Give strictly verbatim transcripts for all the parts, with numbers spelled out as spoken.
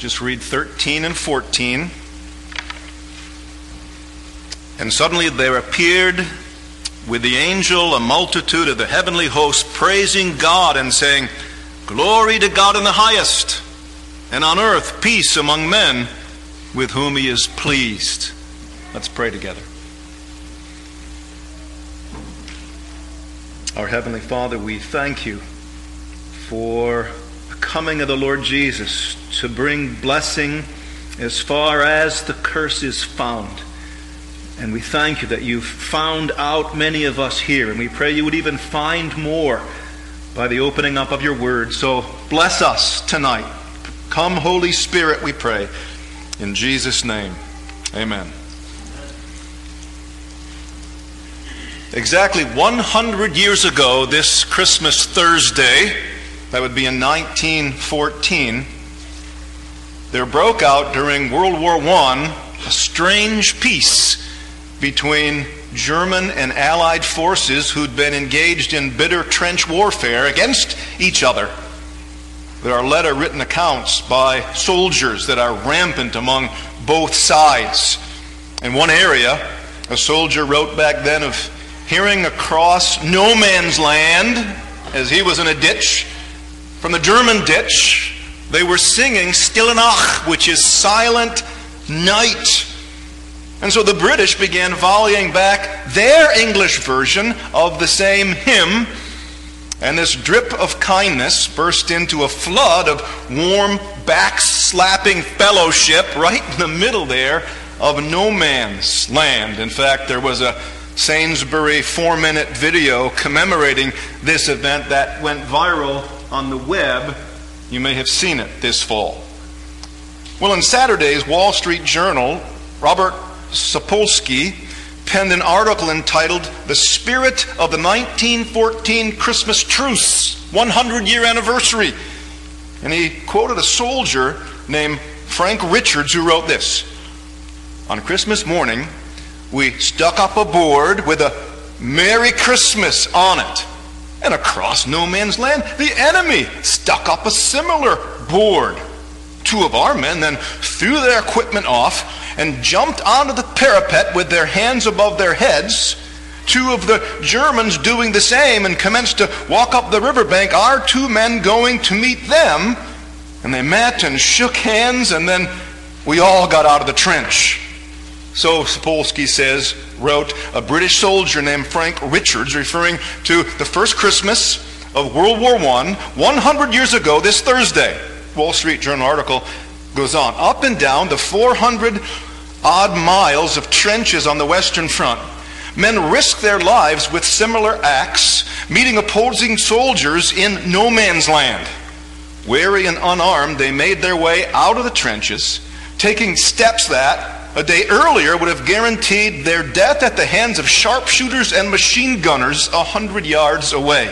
just read thirteen and fourteen. And suddenly there appeared with the angel a multitude of the heavenly host, praising God and saying, "Glory to God in the highest, and on earth peace among men with whom he is pleased." Let's pray together. Our Heavenly Father, we thank you for the coming of the Lord Jesus to bring blessing as far as the curse is found. And we thank you that you've found out many of us here, and we pray you would even find more by the opening up of your word. So bless us tonight. Come, Holy Spirit, we pray. In Jesus' name, amen. Exactly one hundred years ago, this Christmas Thursday, that would be in nineteen fourteen, there broke out during World War One a strange peace between German and Allied forces who'd been engaged in bitter trench warfare against each other. There are letter-written accounts by soldiers that are rampant among both sides. In one area, a soldier wrote back then of hearing across no man's land as he was in a ditch. From the German ditch, they were singing Stille Nacht, which is silent night. And so the British began volleying back their English version of the same hymn, and this drip of kindness burst into a flood of warm, back-slapping fellowship right in the middle there of no man's land. In fact, there was a Sainsbury four-minute video commemorating this event that went viral on the web. You may have seen it this fall. Well, in Saturday's Wall Street Journal, Robert Sapolsky penned an article entitled "The Spirit of the nineteen fourteen Christmas Truce, one hundred year Anniversary." And he quoted a soldier named Frank Richards who wrote this: "On Christmas morning, we stuck up a board with a Merry Christmas on it. And across no man's land, the enemy stuck up a similar board. Two of our men then threw their equipment off and jumped onto the parapet with their hands above their heads. Two of the Germans doing the same and commenced to walk up the riverbank, our two men going to meet them. And they met and shook hands, and then we all got out of the trench." So Sapolsky says, wrote a British soldier named Frank Richards, referring to the first Christmas of World War One, one hundred years ago this Thursday. Wall Street Journal article goes on. Up and down the four hundred odd miles of trenches on the Western Front, men risked their lives with similar acts, meeting opposing soldiers in no man's land. Wary and unarmed, they made their way out of the trenches, taking steps that a day earlier would have guaranteed their death at the hands of sharpshooters and machine gunners a hundred yards away.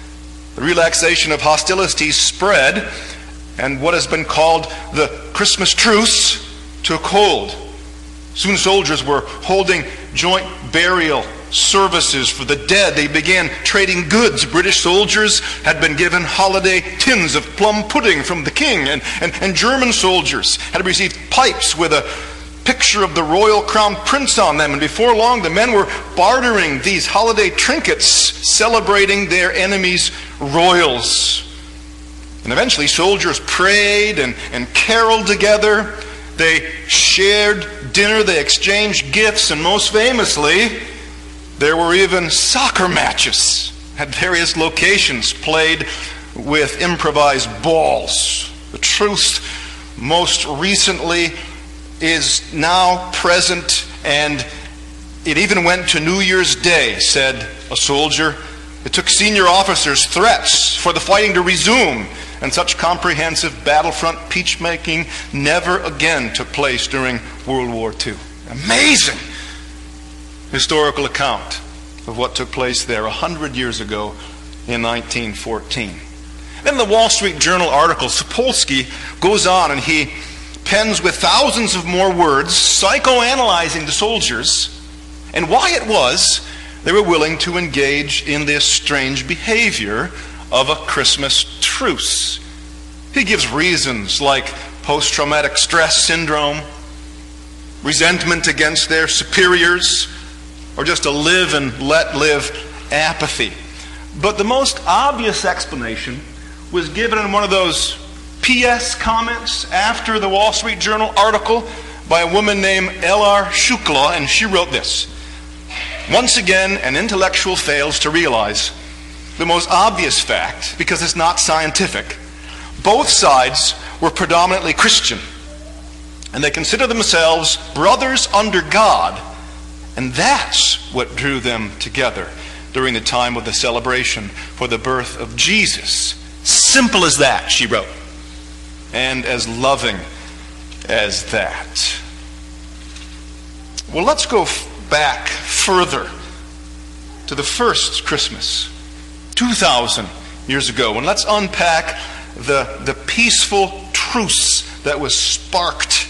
The relaxation of hostilities spread, and what has been called the Christmas truce took hold. Soon soldiers were holding joint burial services for the dead. They began trading goods. British soldiers had been given holiday tins of plum pudding from the king, and, and, and German soldiers had received pipes with a picture of the royal crown prince on them, and before long the men were bartering these holiday trinkets, celebrating their enemies' royals. And eventually soldiers prayed and, and caroled together. They shared dinner, they exchanged gifts, and most famously, there were even soccer matches at various locations played with improvised balls. The truth most recently is now present, and it even went to New Year's Day, said a soldier. It took senior officers' threats for the fighting to resume, and such comprehensive battlefront peachmaking never again took place during World War Two. Amazing historical account of what took place there a hundred years ago in nineteen fourteen. Then the Wall Street Journal article, Sapolsky goes on and he pens with thousands of more words, psychoanalyzing the soldiers and why it was they were willing to engage in this strange behavior of a Christmas truce. He gives reasons like post-traumatic stress syndrome, resentment against their superiors, or just a live and let live apathy. But the most obvious explanation was given in one of those P S comments after the Wall Street Journal article by a woman named L R Shukla, and she wrote this: "Once again, an intellectual fails to realize the most obvious fact, because it's not scientific. Both sides were predominantly Christian, and they consider themselves brothers under God, and that's what drew them together during the time of the celebration for the birth of Jesus." Simple as that, she wrote, and as loving as that. Well, let's go back further to the first Christmas, two thousand years ago, and let's unpack the, the peaceful truce that was sparked.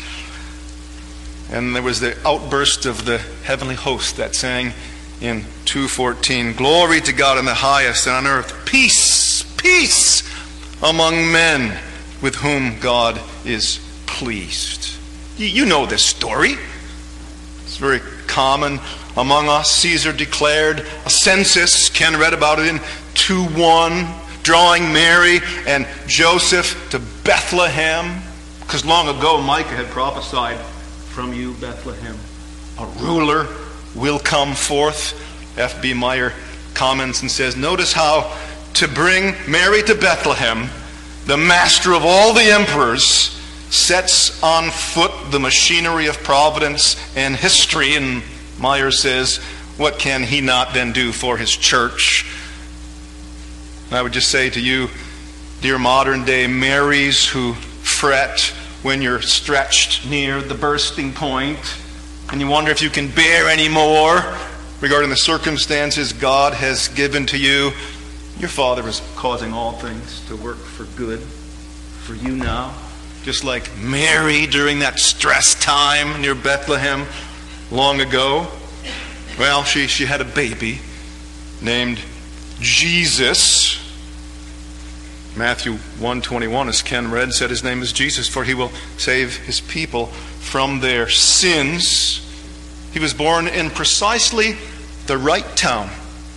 And there was the outburst of the heavenly host that sang in two fourteen, "Glory to God in the highest, and on earth peace, peace among men with whom God is pleased." You, you know this story. It's very common among us. Caesar declared a census. Ken read about it in two one, drawing Mary and Joseph to Bethlehem, because long ago Micah had prophesied, "From you, Bethlehem, a ruler will come forth." F B Meyer comments and says, notice how to bring Mary to Bethlehem, the master of all the emperors sets on foot the machinery of providence and history. And Meyer says, what can he not then do for his church? And I would just say to you, dear modern day Marys who fret when you're stretched near the bursting point and you wonder if you can bear any more regarding the circumstances God has given to you, your Father is causing all things to work for good for you now. Just like Mary during that stress time near Bethlehem long ago. Well, she, she had a baby named Jesus. Matthew one twenty-one, as Ken read, said his name is Jesus, for he will save his people from their sins. He was born in precisely the right town.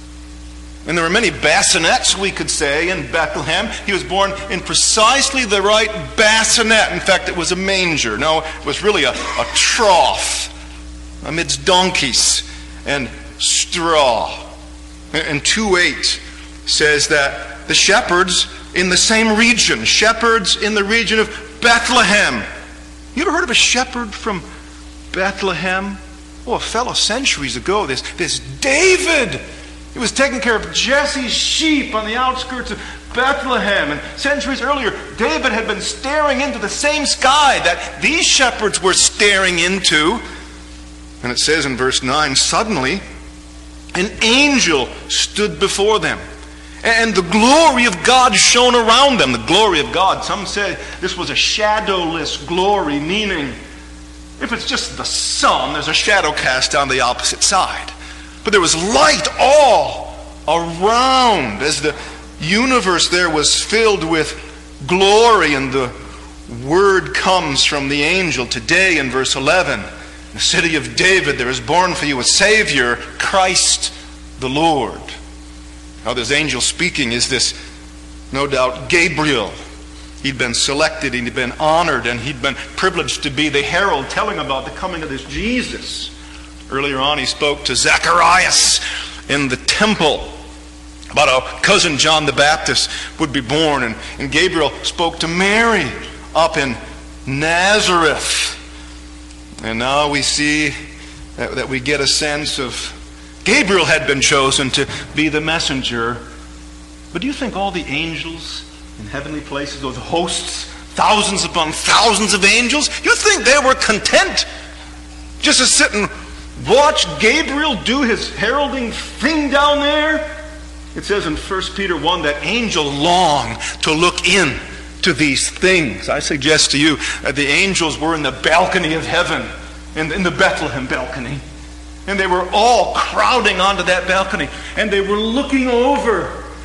And there were many bassinets, we could say, in Bethlehem. He was born in precisely the right bassinet. In fact, it was a manger. No, it was really a, a trough amidst donkeys and straw. And two eight says that the shepherds in the same region, shepherds in the region of Bethlehem. You ever heard of a shepherd from Bethlehem? Oh, a fellow centuries ago, this, this David. He was taking care of Jesse's sheep on the outskirts of Bethlehem. And centuries earlier, David had been staring into the same sky that these shepherds were staring into. And it says in verse nine, suddenly an angel stood before them, and the glory of God shone around them. The glory of God. Some say this was a shadowless glory, meaning if it's just the sun, there's a shadow cast down the opposite side. But there was light all around as the universe there was filled with glory. And the word comes from the angel today in verse eleven. In the city of David there is born for you a Savior, Christ the Lord. Now this angel speaking is this, no doubt, Gabriel. He'd been selected, he'd been honored, and he'd been privileged to be the herald telling about the coming of this Jesus. Earlier on he spoke to Zacharias in the temple about how cousin John the Baptist would be born. And, and Gabriel spoke to Mary up in Nazareth. And now we see that, that we get a sense of Gabriel had been chosen to be the messenger. But do you think all the angels in heavenly places, those hosts, thousands upon thousands of angels, you think they were content just to sit and watch Gabriel do his heralding thing down there? It says in First Peter one that angels long to look in to these things. I suggest to you that the angels were in the balcony of heaven, in, in the Bethlehem balcony. And they were all crowding onto that balcony. And they were looking over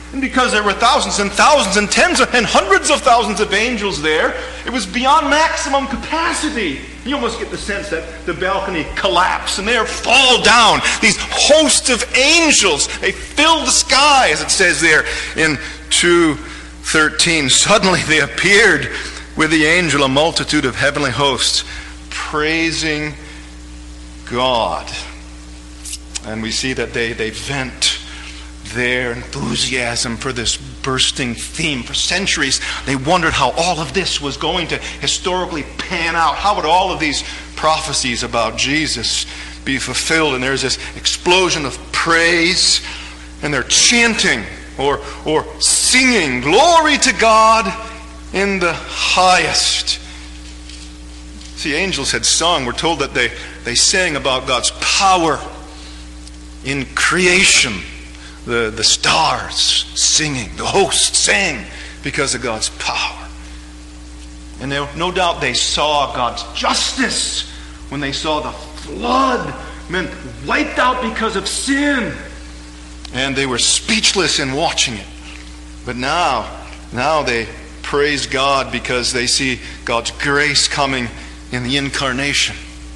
And because there were thousands and thousands and tens and hundreds of thousands of angels there, it was beyond maximum capacity. You almost get the sense that the balcony collapsed and they fall down. These hosts of angels, they fill the sky, as it says there in two thirteen. Suddenly they appeared with the angel, a multitude of heavenly hosts, praising God. And we see that they, they vent their enthusiasm for this bursting theme. For centuries, they wondered how all of this was going to historically pan out. How would all of these prophecies about Jesus be fulfilled? And there's this explosion of praise, and they're chanting or, or singing, "Glory to God in the highest." See, angels had sung. We're told that they, they sang about God's power in creation. The, the stars singing, the hosts sang because of God's power. And they, no doubt they saw God's justice when they saw the flood, men wiped out because of sin. And they were speechless in watching it. But now, now they praise God because they see God's grace coming in the incarnation.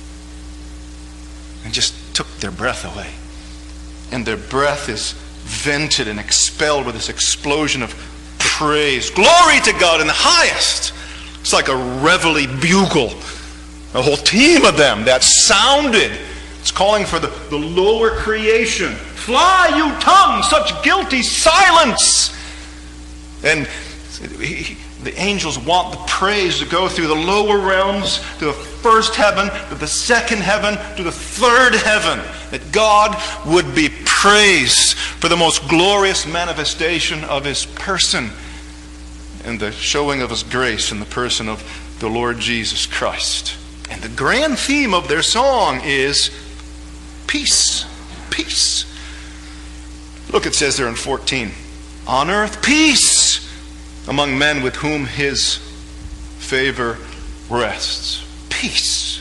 And just took their breath away. And their breath is vented and expelled with this explosion of praise. Glory to God in the highest. It's like a reveille bugle. A whole team of them that sounded. It's calling for the, the lower creation. Fly, you tongue, such guilty silence. And he, the angels want the praise to go through the lower realms, to the first heaven, to the second heaven, to the third heaven. That God would be praised for the most glorious manifestation of His person and the showing of His grace in the person of the Lord Jesus Christ. And the grand theme of their song is peace. Peace. Look, it says there in fourteen. On earth, peace among men with whom His favor rests. Peace.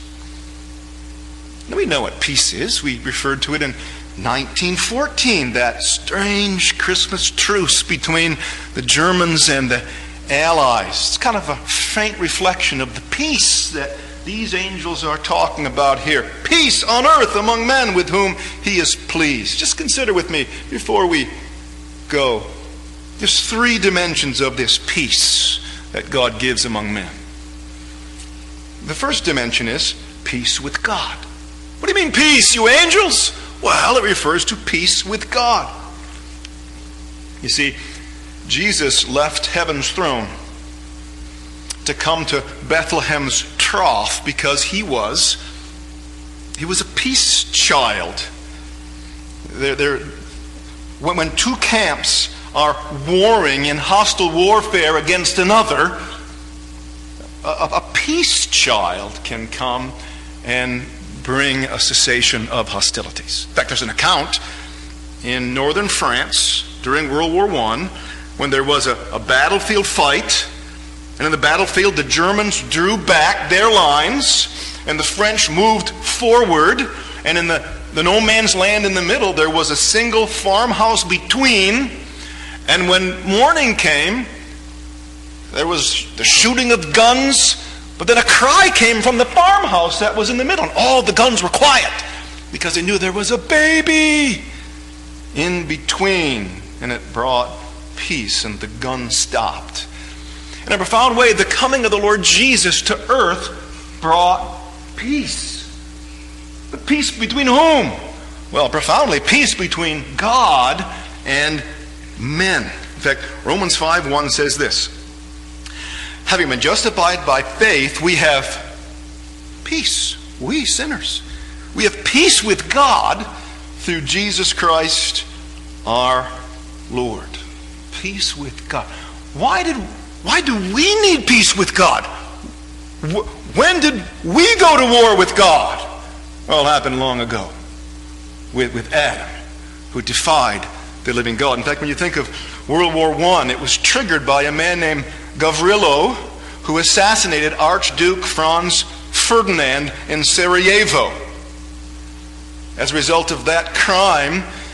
Now we know what peace is. We referred to it in nineteen fourteen, that strange Christmas truce between the Germans and the Allies. It's kind of a faint reflection of the peace that these angels are talking about here. Peace on earth among men with whom He is pleased. Just consider with me before we go. There's three dimensions of this peace that God gives among men. The first dimension is peace with God. What do you mean peace, you angels? Well, it refers to peace with God. You see, Jesus left heaven's throne to come to Bethlehem's trough because he was he was a peace child. There, there, when, when two camps are warring in hostile warfare against another, a, a peace child can come and bring a cessation of hostilities. In fact, there's an account in northern France during World War One when there was a, a battlefield fight, and in the battlefield the Germans drew back their lines and the French moved forward, and in the, the no man's land in the middle there was a single farmhouse between, and when morning came there was the shooting of guns. But then a cry came from the farmhouse that was in the middle, and all the guns were quiet because they knew there was a baby in between, and it brought peace, and the gun stopped. In a profound way, the coming of the Lord Jesus to earth brought peace. But peace between whom? Well, profoundly, peace between God and men. In fact, Romans five one says this: having been justified by faith, we have peace. We sinners. We have peace with God through Jesus Christ our Lord. Peace with God. Why did why do we need peace with God? When did we go to war with God? Well, it happened long ago with, with Adam, who defied the living God. In fact, when you think of World War One, it was triggered by a man named Gavrilo, who assassinated Archduke Franz Ferdinand in Sarajevo. As a result of that crime,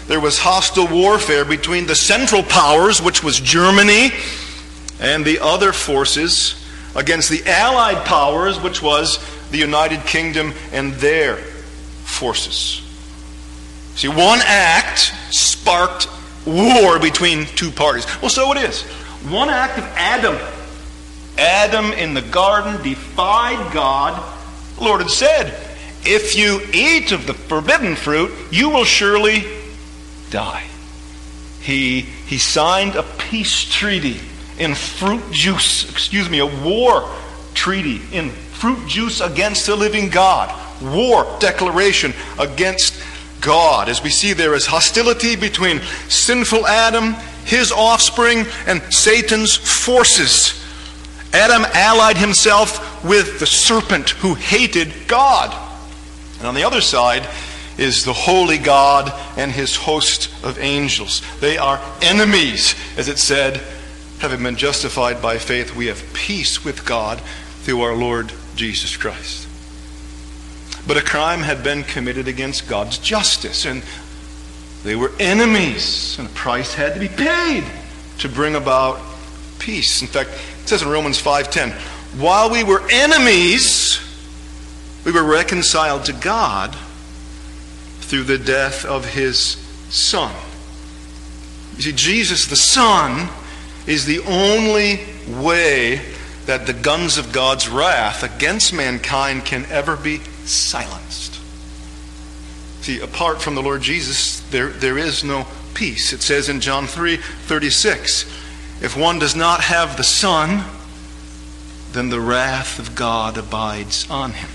there was hostile warfare between the Central Powers, which was Germany, and the other forces against the Allied Powers, which was the United Kingdom and their forces. See, one act sparked war between two parties. Well, so it is. One act of Adam. Adam in the garden defied God. The Lord had said, if you eat of the forbidden fruit, you will surely die. He, he signed a peace treaty in fruit juice, excuse me, a war treaty in fruit juice against the living God. War declaration against God. As we see, there is hostility between sinful Adam, his offspring, and Satan's forces. Adam allied himself with the serpent who hated God. And on the other side is the holy God and his host of angels. They are enemies, as it said, having been justified by faith, we have peace with God through our Lord Jesus Christ. But a crime had been committed against God's justice, and they were enemies, and a price had to be paid to bring about peace. In fact, it says in Romans five ten, while we were enemies, we were reconciled to God through the death of his Son. You see, Jesus the Son is the only way that the guns of God's wrath against mankind can ever be silenced. See, apart from the Lord Jesus, there, there is no peace. It says in John three thirty-six, if one does not have the Son, then the wrath of God abides on him.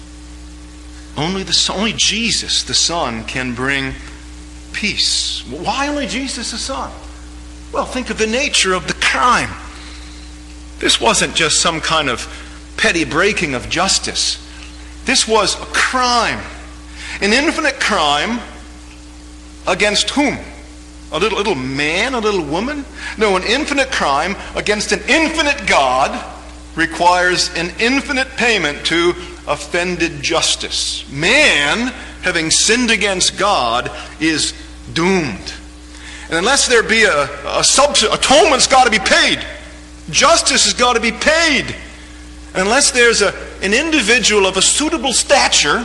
Only, the, only Jesus, the Son, can bring peace. Why only Jesus, the Son? Well, think of the nature of the crime. This wasn't just some kind of petty breaking of justice. This was a crime. An infinite crime against whom? A little, little man, a little woman? No, an infinite crime against an infinite God requires an infinite payment to offended justice. Man, having sinned against God, is doomed. And unless there be a, a substitute, atonement's got to be paid. Justice has got to be paid. And unless there's a, an individual of a suitable stature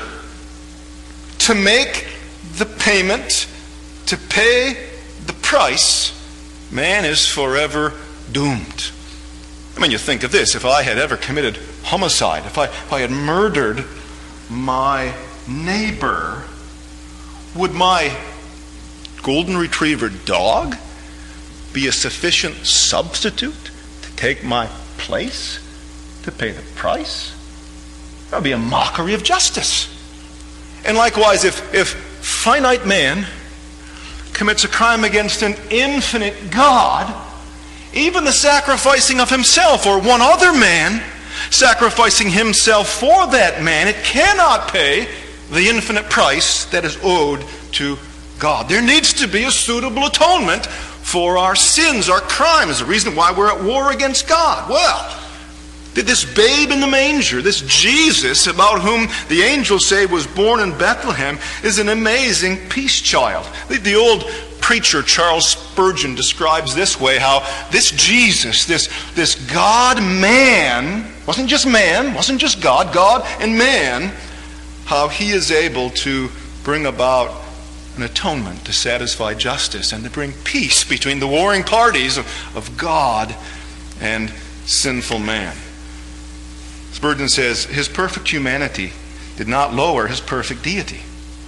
to make the payment, to pay the price, man is forever doomed. I mean, you think of this. If I had ever committed homicide, if I, if I had murdered my neighbor, would my golden retriever dog be a sufficient substitute to take my place, to pay the price? That would be a mockery of justice. And likewise, if, if finite man commits a crime against an infinite God, even the sacrificing of himself or one other man, sacrificing himself for that man, it cannot pay the infinite price that is owed to God. There needs to be a suitable atonement for our sins, our crimes, the reason why we're at war against God. Well, this babe in the manger, this Jesus about whom the angels say was born in Bethlehem, is an amazing peace child. The, the old preacher Charles Spurgeon describes this way how this Jesus, this, this God-man, wasn't just man, wasn't just God, God and man, how he is able to bring about an atonement to satisfy justice and to bring peace between the warring parties of, of God and sinful man. Spurgeon says, his perfect humanity did not lower his perfect deity.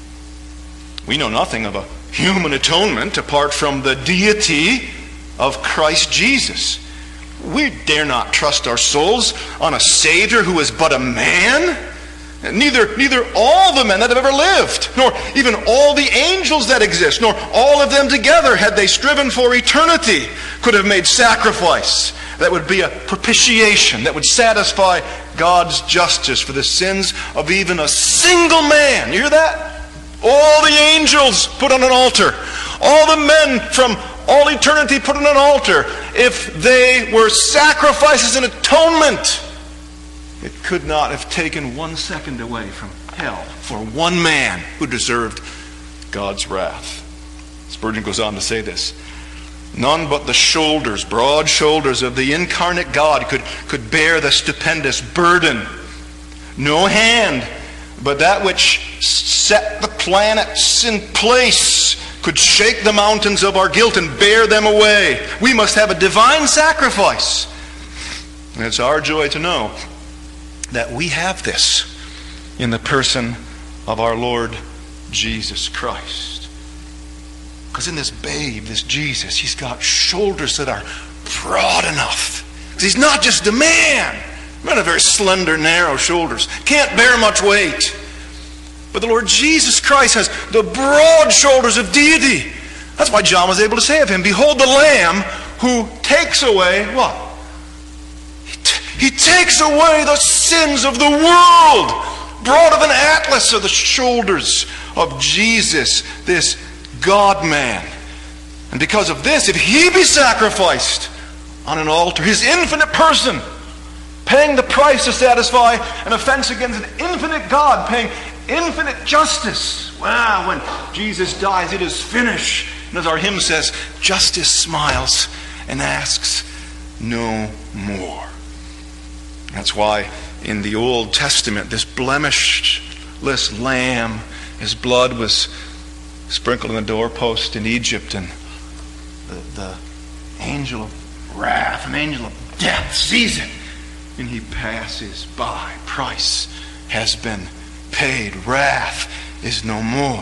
We know nothing of a human atonement apart from the deity of Christ Jesus. We dare not trust our souls on a Savior who is but a man. Neither, neither all the men that have ever lived, nor even all the angels that exist, nor all of them together, had they striven for eternity, could have made sacrifice that would be a propitiation, that would satisfy God's justice for the sins of even a single man. You hear that? All the angels put on an altar. All the men from all eternity put on an altar. If they were sacrifices and atonement, it could not have taken one second away from hell for one man who deserved God's wrath. Spurgeon goes on to say this: none but the shoulders, broad shoulders of the incarnate God could, could bear the stupendous burden. No hand but that which set the planets in place could shake the mountains of our guilt and bear them away. We must have a divine sacrifice. And it's our joy to know that we have this in the person of our Lord Jesus Christ. Because in this babe, this Jesus, he's got shoulders that are broad enough. He's not just a man. Man of very slender, narrow shoulders. Can't bear much weight. But the Lord Jesus Christ has the broad shoulders of deity. That's why John was able to say of him, behold the Lamb who takes away what? He, t- he takes away the sins of the world. Broad of an atlas are the shoulders of Jesus, this God-man. And because of this, if he be sacrificed on an altar, his infinite person, paying the price to satisfy an offense against an infinite God, paying infinite justice. Wow, when Jesus dies, it is finished. And as our hymn says, justice smiles and asks no more. That's why in the Old Testament, this blemishless lamb, his blood was sprinkled on the doorpost in Egypt, and the, the angel of wrath, an angel of death, sees it, and he passes by. Price has been paid. Wrath is no more.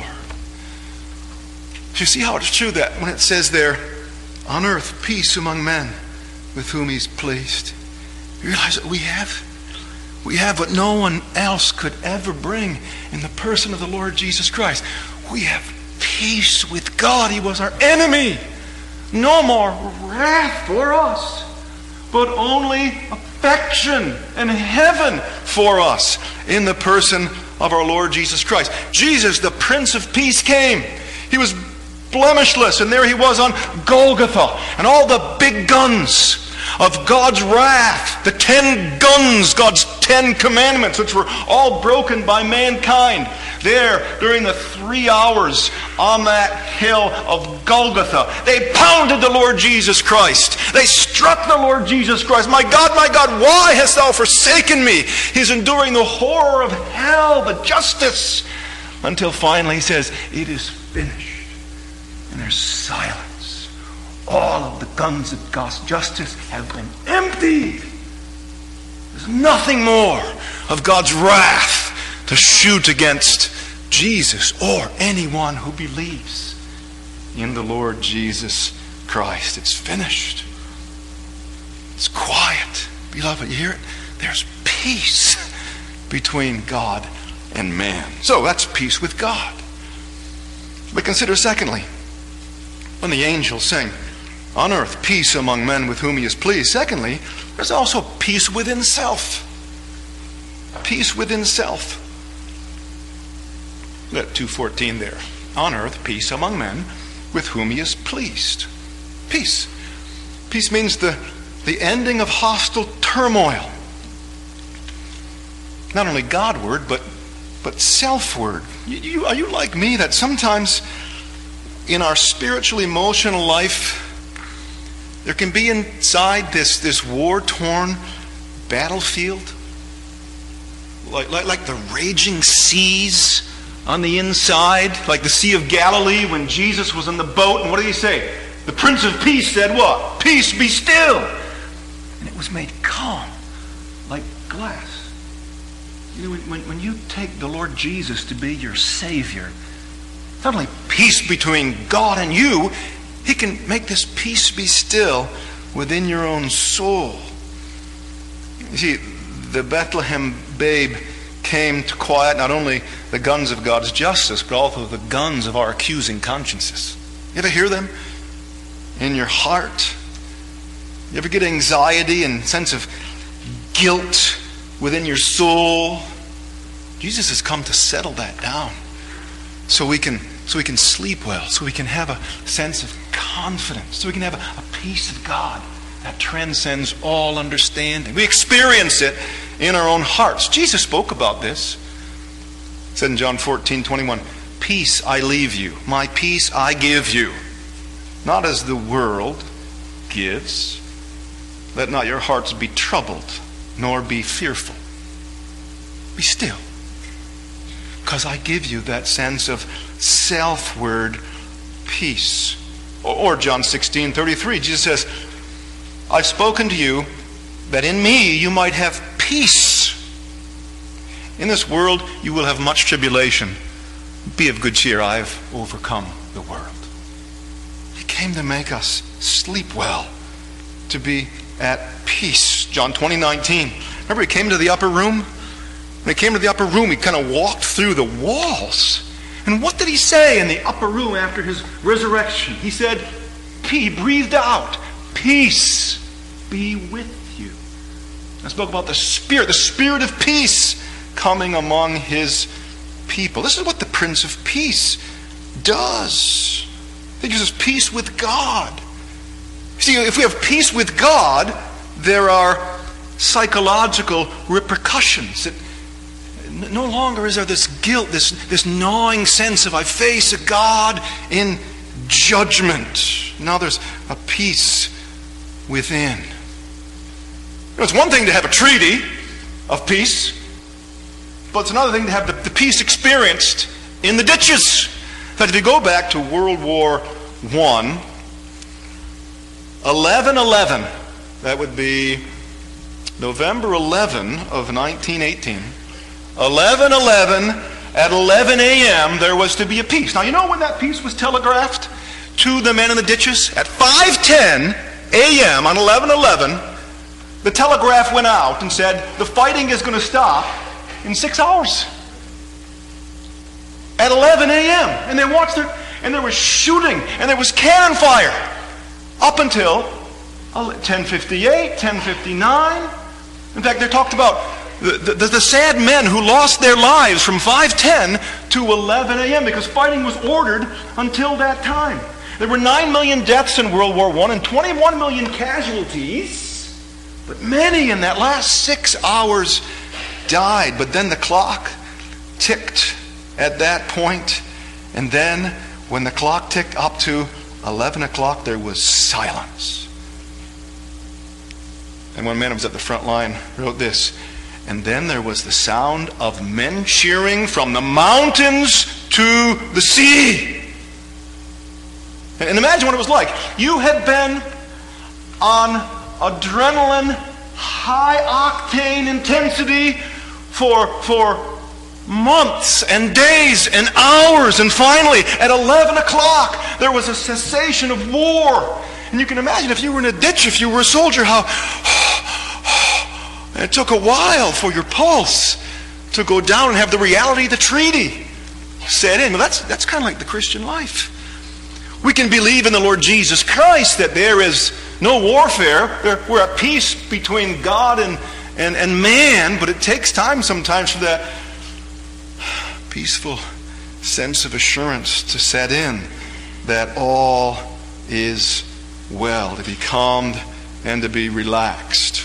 You see how it's true that when it says there, on earth peace among men with whom he's pleased. You realize that we have we have what no one else could ever bring in the person of the Lord Jesus Christ. We have peace with God. He was our enemy. No more wrath for us, but only affection and heaven for us in the person of our Lord Jesus Christ. Jesus, the Prince of Peace, came. He was blemishless, and there he was on Golgotha, and all the big guns of God's wrath, the ten guns, God's ten commandments, which were all broken by mankind, there during the three hours on that hill of Golgotha, they pounded the Lord Jesus Christ. They struck the Lord Jesus Christ. My God, my God, why hast thou forsaken me? He's enduring the horror of hell, the justice, until finally he says, it is finished. And there's silence. All of the guns of God's justice have been emptied. There's nothing more of God's wrath to shoot against Jesus or anyone who believes in the Lord Jesus Christ. It's finished. It's quiet. Beloved, you hear it? There's peace between God and man. So that's peace with God. But consider secondly, when the angels sing, on earth peace among men with whom he is pleased. Secondly, there's also peace within self. Peace within self. Look at two fourteen there. On earth peace among men with whom he is pleased. Peace. Peace means the, the ending of hostile turmoil. Not only Godward, but, but selfward. You, you, are you like me that sometimes in our spiritual, emotional life, there can be inside this, this war-torn battlefield, like, like, like the raging seas on the inside, like the Sea of Galilee when Jesus was in the boat, and what did he say? The Prince of Peace said what? Peace, be still. And it was made calm, like glass. You know, when, when you take the Lord Jesus to be your Savior, not only peace between God and you, he can make this peace be still within your own soul. You see, the Bethlehem babe came to quiet not only the guns of God's justice, but also the guns of our accusing consciences. You ever hear them in your heart? You ever get anxiety and sense of guilt within your soul? Jesus has come to settle that down so we can so we can sleep well, so we can have a sense of confidence, so we can have a, a peace of God that transcends all understanding. We experience it in our own hearts. Jesus spoke about this. He said in John fourteen twenty-one, peace I leave you, my peace I give you. Not as the world gives. Let not your hearts be troubled, nor be fearful. Be still. Because I give you that sense of self-word peace. Or John sixteen thirty-three, Jesus says, I've spoken to you that in me you might have peace. In this world you will have much tribulation. Be of good cheer, I have overcome the world. He came to make us sleep well, to be at peace. John twenty nineteen. Remember he came to the upper room? When he came to the upper room, he kind of walked through the walls. And what did he say in the upper room after his resurrection? He said, he breathed out, peace be with you. I spoke about the Spirit, the Spirit of peace coming among his people. This is what the Prince of Peace does. He gives us peace with God. See, if we have peace with God, there are psychological repercussions. It, no longer is there this guilt, this, this gnawing sense of I face a God in judgment. Now there's a peace within. You know, it's one thing to have a treaty of peace, but it's another thing to have the, the peace experienced in the ditches. In fact, if you go back to World War One, eleven eleven, that would be November eleventh of nineteen eighteen. eleven eleven, at eleven a.m. there was to be a peace. Now you know when that peace was telegraphed to the men in the ditches? At five ten a.m. on eleven eleven, the telegraph went out and said, the fighting is going to stop in six hours. At eleven a.m. And they watched it, and there was shooting, and there was cannon fire up until ten fifty-eight, ten fifty-nine. In fact, they talked about the, the, the sad men who lost their lives from five ten to eleven a.m. because fighting was ordered until that time. There were nine million deaths in World War One and twenty-one million casualties, but many in that last six hours died. But then the clock ticked at that point, and then when the clock ticked up to eleven o'clock, there was silence. And one man who was at the front line wrote this, and then there was the sound of men cheering from the mountains to the sea. And imagine what it was like. You had been on adrenaline, high-octane intensity for, for months and days and hours, and finally at eleven o'clock there was a cessation of war. And you can imagine if you were in a ditch, if you were a soldier, how and it took a while for your pulse to go down and have the reality of the treaty set in. Well, that's, that's kind of like the Christian life. We can believe in the Lord Jesus Christ that there is no warfare. We're at peace between God and, and, and man, but it takes time sometimes for that peaceful sense of assurance to set in that all is well, to be calmed and to be relaxed.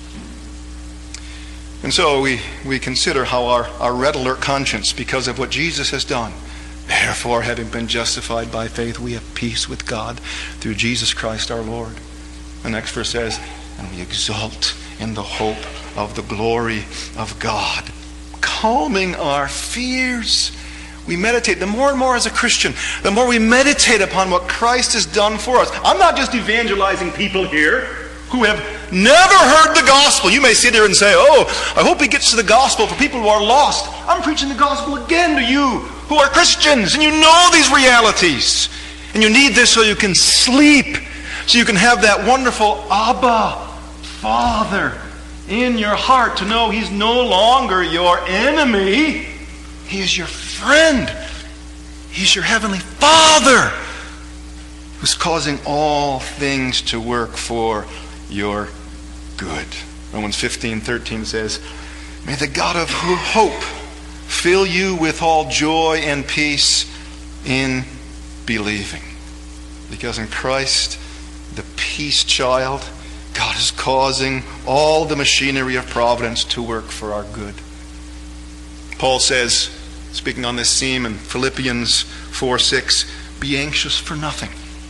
And so we, we consider how our, our red alert conscience, because of what Jesus has done, therefore, having been justified by faith, we have peace with God through Jesus Christ our Lord. The next verse says, and we exult in the hope of the glory of God, calming our fears. We meditate. The more and more as a Christian, the more we meditate upon what Christ has done for us. I'm not just evangelizing people here who have never heard the gospel. You may sit there and say, oh, I hope he gets to the gospel for people who are lost. I'm preaching the gospel again to you who are Christians, and you know these realities. And you need this so you can sleep, so you can have that wonderful Abba, Father, in your heart, to know he's no longer your enemy. He is your friend. He's your heavenly Father who's causing all things to work for your good. Romans fifteen thirteen says, may the God of hope fill you with all joy and peace in believing. Because in Christ, the peace child, God is causing all the machinery of providence to work for our good. Paul says, speaking on this theme in Philippians four six, be anxious for nothing,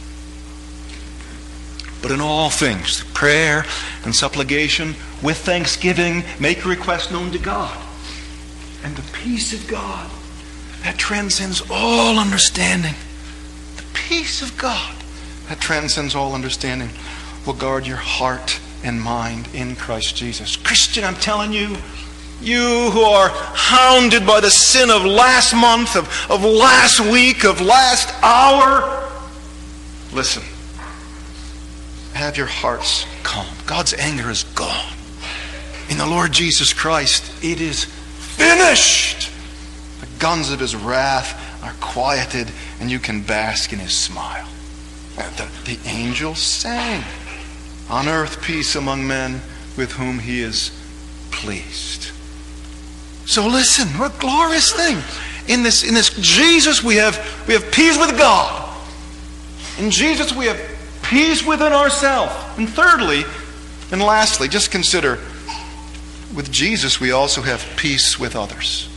but in all things, through prayer and supplication, with thanksgiving, make your request known to God. And the peace of God that transcends all understanding, the peace of God that transcends all understanding, will guard your heart and mind in Christ Jesus. Christian, I'm telling you, you who are hounded by the sin of last month, of, of last week, of last hour, listen. Have your hearts calm. God's anger is gone. In the Lord Jesus Christ, it is finished. The guns of His wrath are quieted, and you can bask in His smile. The, the angels sang, on earth peace among men with whom He is pleased. So listen, what a glorious thing. In this, in this Jesus we have, we have peace with God. In Jesus we have peace within ourselves. And thirdly, and lastly, just consider, with Jesus we also have peace with others.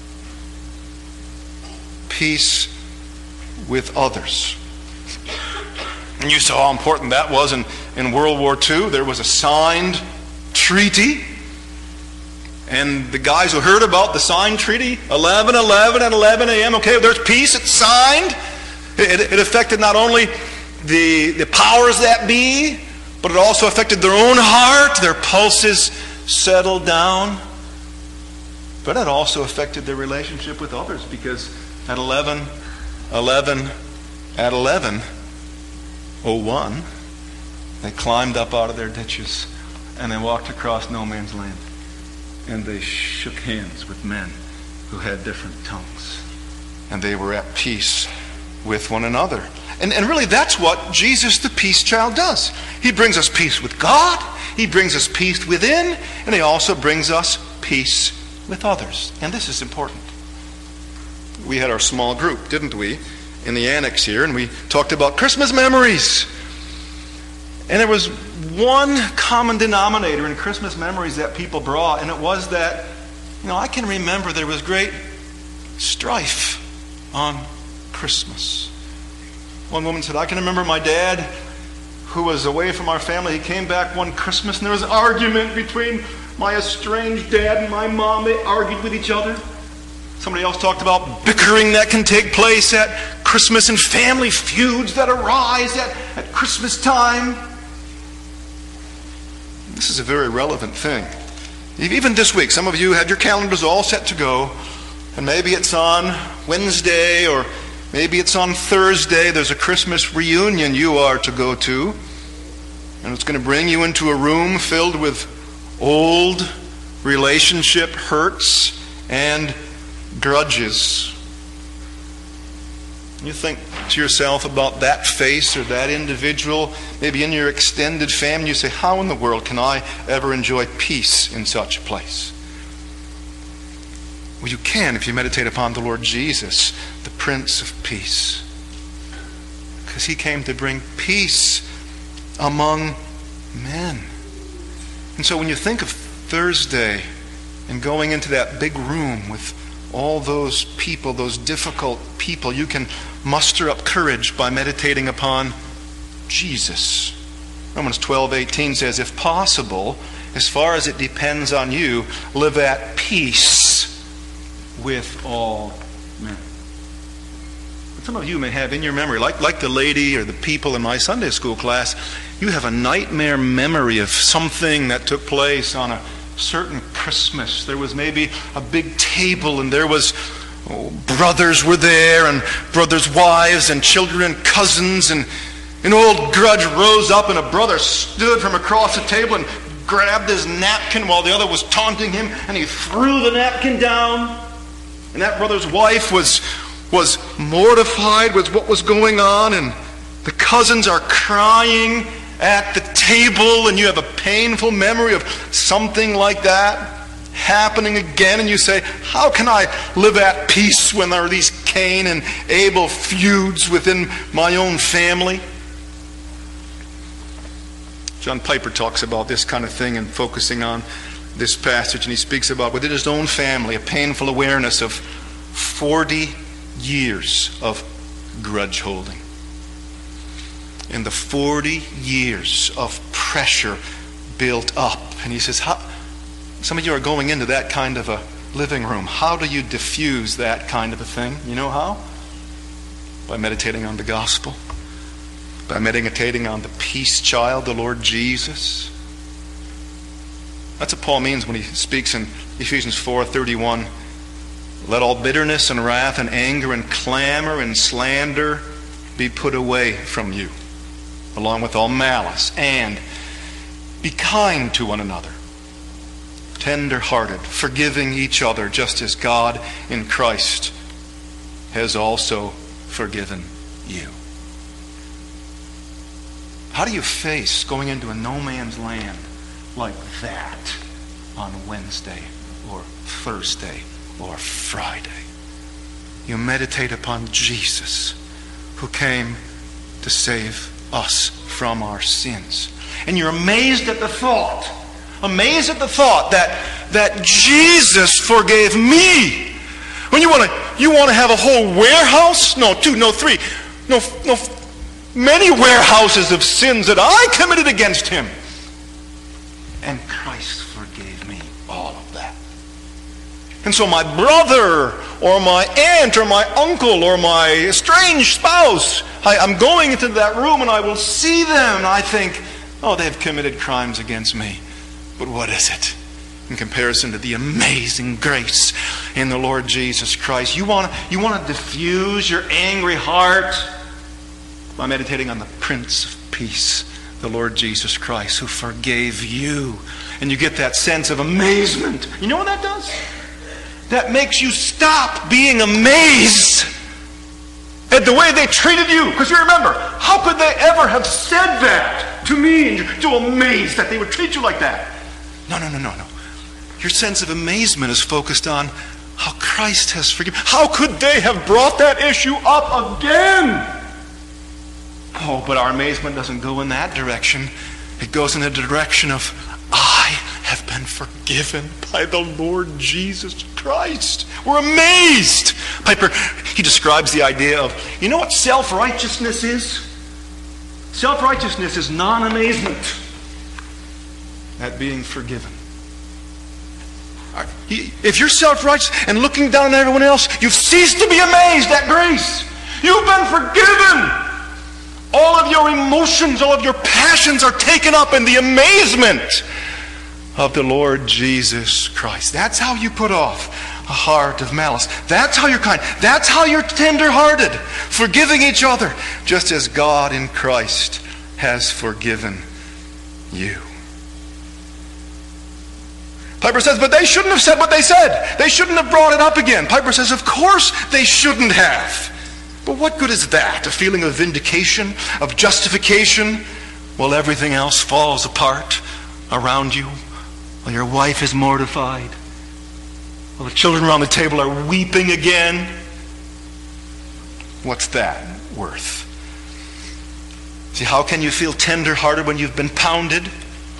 Peace with others. And you saw how important that was in, in World War Two. There was a signed treaty. And the guys who heard about the signed treaty, eleven eleven at eleven a.m., okay, there's peace, it's signed. It, it affected not only the, the powers that be, but it also affected their own heart. Their pulses settled down. But it also affected their relationship with others, because at eleven eleven at eleven oh one, they climbed up out of their ditches and they walked across no man's land. And they shook hands with men who had different tongues. And they were at peace with one another. And, and really that's what Jesus the peace child does. He brings us peace with God, He brings us peace within, and He also brings us peace with others. And this is important. We had our small group, didn't we, in the annex here, and we talked about Christmas memories. And there was one common denominator in Christmas memories that people brought, and it was that, you know, I can remember there was great strife on Christmas. One woman said, I can remember my dad, who was away from our family. He came back one Christmas, and there was an argument between my estranged dad and my mom. They argued with each other. Somebody else talked about bickering that can take place at Christmas and family feuds that arise at, at Christmas time. This is a very relevant thing. Even this week, some of you had your calendars all set to go, and maybe it's on Wednesday or maybe it's on Thursday. There's a Christmas reunion you are to go to, and it's going to bring you into a room filled with old relationship hurts and grudges. You think to yourself about that face or that individual, maybe in your extended family. You say, how in the world can I ever enjoy peace in such a place? Well, you can if you meditate upon the Lord Jesus, the Prince of Peace. Because He came to bring peace among men. And so when you think of Thursday and going into that big room with all those people, those difficult people, you can muster up courage by meditating upon Jesus. Romans twelve eighteen says, if possible, as far as it depends on you, live at peace with all men. But some of you may have in your memory, like, like the lady or the people in my Sunday school class, you have a nightmare memory of something that took place on a certain Christmas. There was maybe a big table, and there was oh, brothers were there, and brothers' wives, and children and cousins, and an old grudge rose up, and a brother stood from across the table and grabbed his napkin while the other was taunting him, and he threw the napkin down. And that brother's wife was was mortified with what was going on, and the cousins are crying at the table, and you have a painful memory of something like that happening again, and you say, how can I live at peace when there are these Cain and Abel feuds within my own family? John Piper talks about this kind of thing and focusing on this passage, and he speaks about within his own family a painful awareness of forty years of grudge holding. In the forty years of pressure built up. And he says, how, some of you are going into that kind of a living room. How do you diffuse that kind of a thing? You know how? By meditating on the gospel. By meditating on the peace child, the Lord Jesus. That's what Paul means when he speaks in Ephesians four thirty-one. Let all bitterness and wrath and anger and clamor and slander be put away from you, along with all malice. And be kind to one another, tender-hearted, forgiving each other, just as God in Christ has also forgiven you. How do you face going into a no man's land like that on Wednesday or Thursday or Friday? You meditate upon Jesus, who came to save us from our sins. And you're amazed at the thought, amazed at the thought that, that Jesus forgave me. When you want to you want to have a whole warehouse? No, two, no, three, no, no, many warehouses of sins that I committed against him. And Christ forgave me all of that. And so my brother or my aunt or my uncle or my estranged spouse, I, I'm going into that room and I will see them and I think, oh, they've committed crimes against me. But what is it in comparison to the amazing grace in the Lord Jesus Christ? You want to you want to diffuse your angry heart by meditating on the Prince of Peace, the Lord Jesus Christ, who forgave you. And you get that sense of amazement. You know what that does? That makes you stop being amazed at the way they treated you. Because you remember, how could they ever have said that to me? And you're too amazed that they would treat you like that. No, no, no, no, no. Your sense of amazement is focused on how Christ has forgiven. How could they have brought that issue up again? Oh, but our amazement doesn't go in that direction. It goes in the direction of, I have been forgiven by the Lord Jesus Christ. We're amazed. Piper, he describes the idea of, you know what self-righteousness is? Self-righteousness is non-amazement at being forgiven. If you're self-righteous and looking down at everyone else, you've ceased to be amazed at grace. You've been forgiven. All of your emotions, all of your passions are taken up in the amazement of the Lord Jesus Christ. That's how you put off a heart of malice. That's how you're kind. That's how you're tender-hearted, forgiving each other, just as God in Christ has forgiven you. Piper says, but they shouldn't have said what they said. They shouldn't have brought it up again. Piper says, of course they shouldn't have. But what good is that? A feeling of vindication, of justification, while everything else falls apart around you, while your wife is mortified, while the children around the table are weeping again. What's that worth? See, how can you feel tender-hearted when you've been pounded?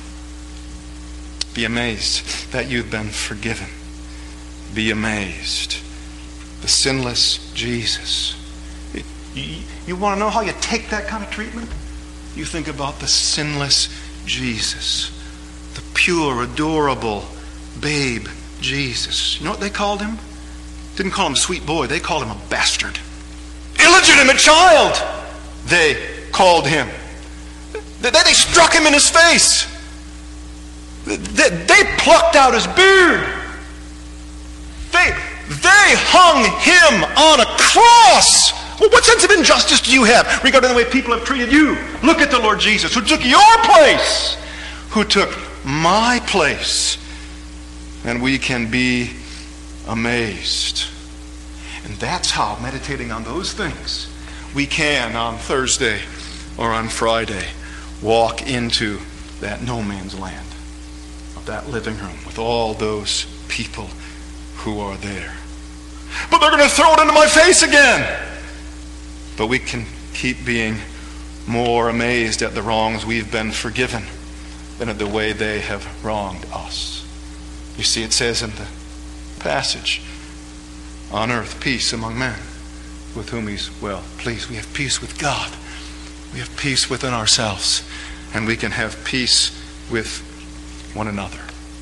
Be amazed that you've been forgiven. Be amazed. The sinless Jesus. You, you want to know how you take that kind of treatment? You think about the sinless Jesus. The pure, adorable babe Jesus. You know what they called him? Didn't call him sweet boy. They called him a bastard. Illegitimate child, they called him. They, they struck him in his face. They, they plucked out his beard. They, they hung him on a cross. Well, what sense of injustice do you have regarding the way people have treated you? Look at the Lord Jesus, who took your place, who took my place. And we can be amazed. And that's how, meditating on those things, we can on Thursday or on Friday walk into that no man's land of that living room with all those people who are there. But they're going to throw it into my face again. But we can keep being more amazed at the wrongs we've been forgiven than at the way they have wronged us. You see, it says in the passage, on earth, peace among men with whom he's well pleased. We have peace with God. We have peace within ourselves. And we can have peace with one another.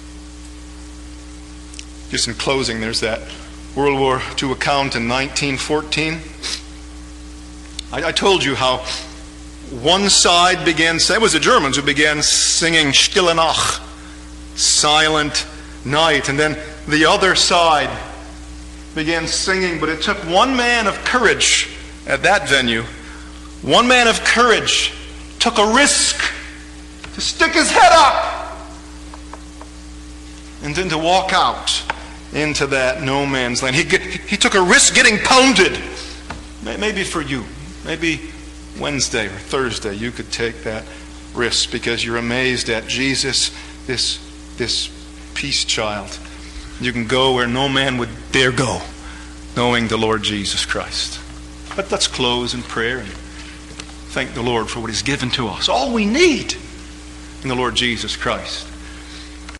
Just in closing, there's that World War Two account in nineteen fourteen. I, I told you how one side began, it was the Germans who began singing Stille Nacht, Silent Night, and then the other side began singing, but it took one man of courage at that venue. One man of courage took a risk to stick his head up and then to walk out into that no man's land. He, he took a risk getting pounded. Maybe for you, maybe Wednesday or Thursday, you could take that risk because you're amazed at Jesus, this, this peace child. You can go where no man would dare go, knowing the Lord Jesus Christ. But let's close in prayer and thank the Lord for what He's given to us. All we need in the Lord Jesus Christ.